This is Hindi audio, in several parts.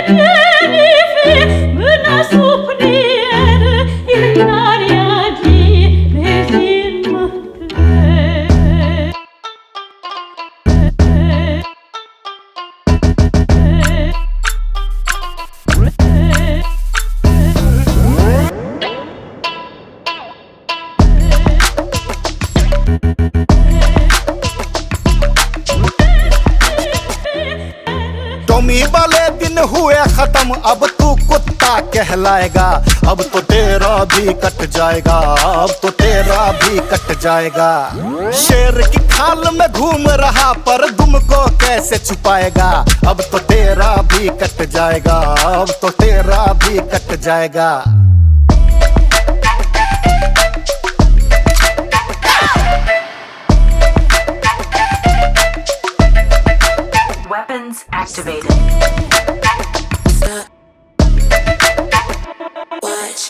Tenerife, mâna suprieră, iluminarea de rezimută. Tommy वाले दिन हुए खत्म, अब तू कुत्ता कहलाएगा। अब तो तेरा भी कट जाएगा, अब तो तेरा भी कट जाएगा। शेर की खाल में घूम रहा पर दुम को कैसे छुपाएगा। अब तो तेरा भी कट जाएगा, अब तो तेरा भी कट जाएगा। Weapons activated. Watch.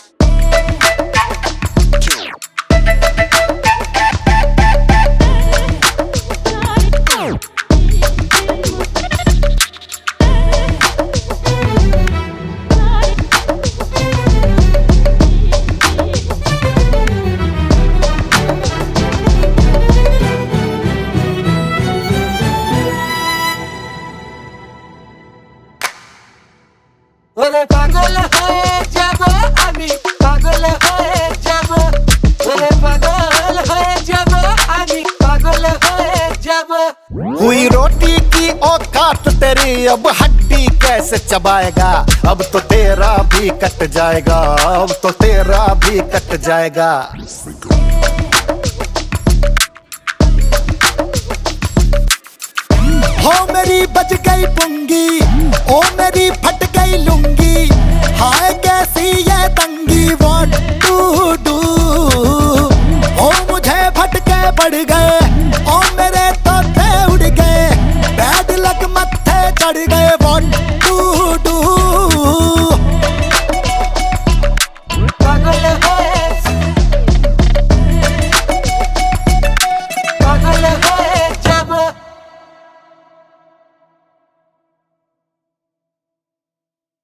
ওরে পাগল হয়ে যাব আমি, পাগল হয়ে যাব। ওরে পাগল হয়ে যাব আমি, পাগল হয়ে যাব। हुई रोटी की औकात तेरी, अब हड्डी कैसे चबाएगा। अब तो तेरा भी कट जाएगा, अब तो तेरा भी कट जाएगा। हो मेरी बज गई पुंगी, ओ मेरी